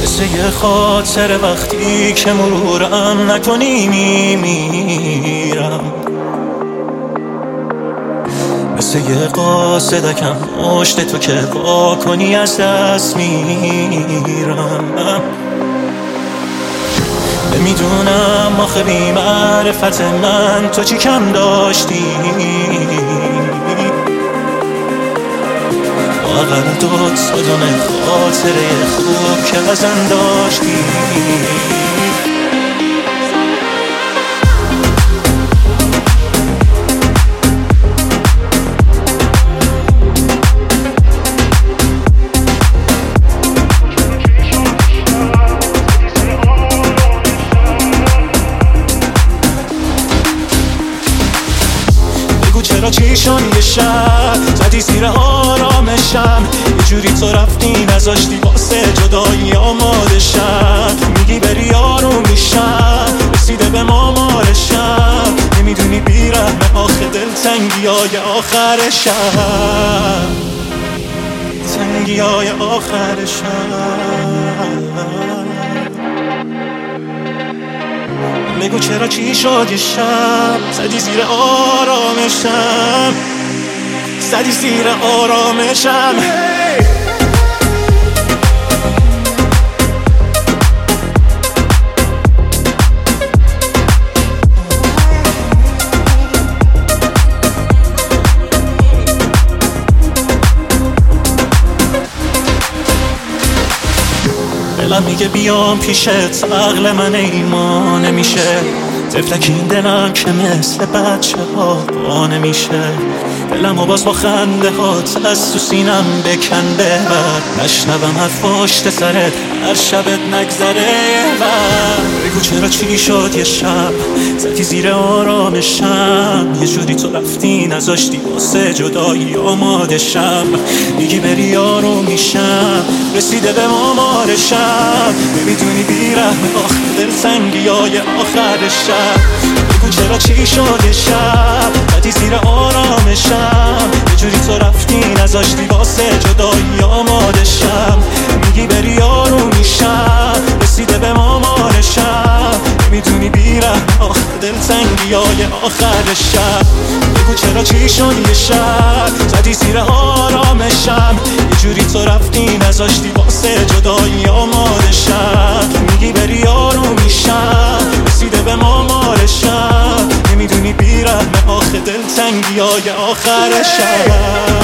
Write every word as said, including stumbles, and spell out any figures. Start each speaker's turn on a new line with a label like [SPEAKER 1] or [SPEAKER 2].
[SPEAKER 1] مثل یه خاطر وقتی که مرورم نکنی میمیرم، مثل یه قاصدکم مشت تو که وا کنی از دست میرم. نمیدونم آخه بی معرفت من تو چی کم داشتی، اقل دوت صدونه خاطره خوب که ازم داشتی. چرا چی شد یه شب زدی زیر آرامشم، یه جوری تو رفتی نذاشتی واسه جدایی آماده شم. میگی بری آروم میشم، رسیده به مامارشم، نمیدونی بیرحمه آخه دل تنگی های آخرشم، تنگی های آخرشم. بگو چرا چی شد یه شب زدی زیر آرامشم، زدی زیر آرامشم. دلم میگه بیام پیشت، عقل من ایمان نمیشه، طفلک این دلم که مثل بچه ها با نمیشه. دلم و باز با خنده هات از تو سینم بکن ببر، نشنوم حرف پشت سرت هر شبت نگذره. و بگو چرا چی شد یه شب زدی زیر آرامشم، یه جوری تو رفتی نذاشتی واسه جدایی آماده شم. میگی بری آروم میشم، رسیده به مامارشم، نمیدونی بیرحمه آخه دل تنگی های آخرشم. بگو چرا چی شد یه شب زدی زیر آرامشم، یه جوری تو رفتی نذاشتی واسه جدایی آماده شم. میگی بری آروم میشم، رسیده به مامارشم، نمیدونی بیرحمه آخه دل تنگی های آخرشم. بگو چرا چی شد یه شب زدی زیر آرامشم، یه جوری تو رفتی نذاشتی واسه جدایی آماده شم. میگی بری آروم میشم، رسیده به مامارشم، نمیدونی بیرحمه آخه دل تنگی های آخرشم.